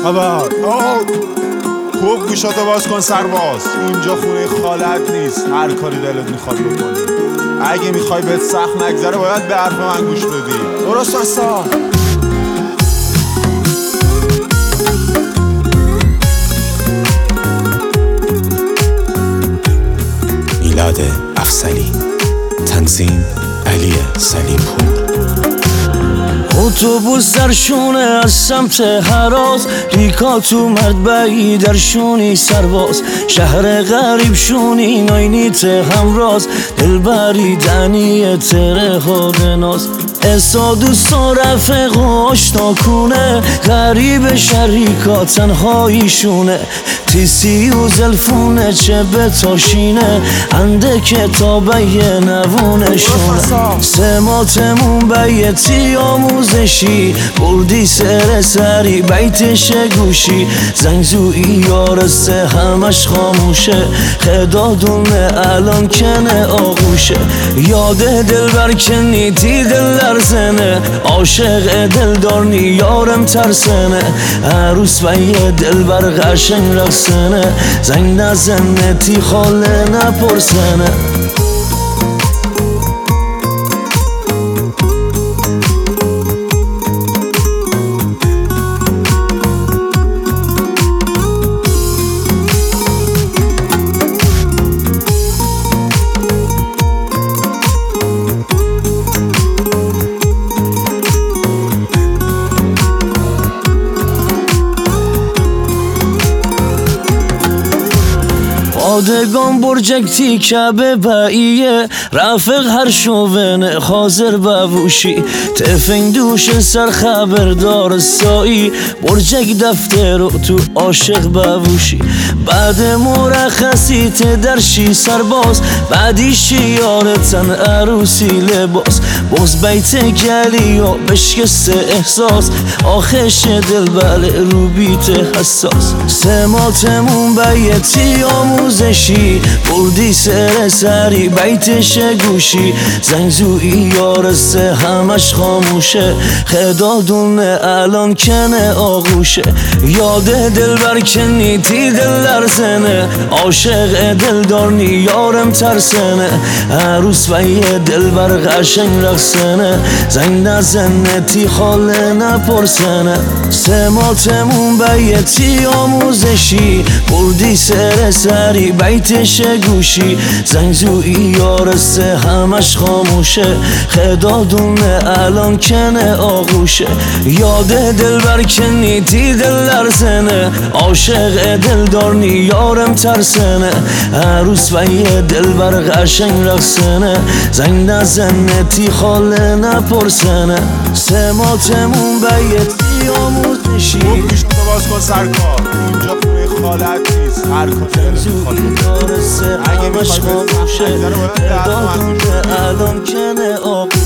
خبر خوب گوشاتو باز کن سرباز، اینجا خونه خالت نیست، هر کاری دلت میخواد بکنی. اگه میخوای بهت سخت نگذره باید به حرف من گوش بدی. درست هستا؟ میلاد افضلی، تنظیم علی سلیم‌پور. اتوبوس در شونه از سمت هراز، ریکا تو مردبعی در شونی سرباز، شهر غریب شونی ناینیت همراز، دلبری دنی تره خود ناز، اسا دوست و رفق و آشنا کونه، غریب شریکا تنهایی شونه، تیسی و زلفونه چه به تاشینه، انده کتابه نوونه شونه، سماتمون بیتی آموزشی، بردی سر سری بیتش گوشی، زنگزویی یارسته همش خاموشه، خدادونه الان کنه آغوشه، یاده دل برکنی تی دل لرزنه، عاشق دلدارنی یارم ترسنه، عروس و یه دل بر قشنگ رقصنه، زنگ نزنه تی خاله نپرسنه. آدگان برجکتی کبه باییه، رفق هر شوونه خازر بوشی، تفنگ دوش سر خبردار سایی، برجک دفتر و تو عاشق بوشی، بعد مرخصی تدرشی سرباز، بعدیش یارتن عروسی لباس، باز بیت گلی و بشکست احساس، آخش دل بله رو بیت حساس، سماتمون بیتی آموزشی، بردی سر سری بیتش گوشی، زنگزویی یارسته همش خاموشه، خدادونه الان کنه آغوشه، یاده دل برکنی تی دل لرزنه، عاشق دلدارنی یارم ترسنه، عروس و یه دل بر قشنگ رقصنه، زنگ نزنه تی خاله نپرسنه، سماتمون بیتی آموزشی، بردی سر سری بیتش گوشی، زنگزویی یارسته همش خاموشه، خدادونه الان کنه آغوشه، یاده دل برکنی تی دل لرزنه، عاشق دلدارنی یارم ترسنه، عروس و یه دل بر قشنگ رقصنه، زنگ نزنه تی خاله نپرسنه، سماتمون بیتی آموزشی. خوب گوشتو باز کن سرکار، اینجا خونه خالت نیست، هر کاری دلت میخواد بکنی. اگه میخوای بهت سخت نگذره باید به حرف من گوش بدی. الان کنه آب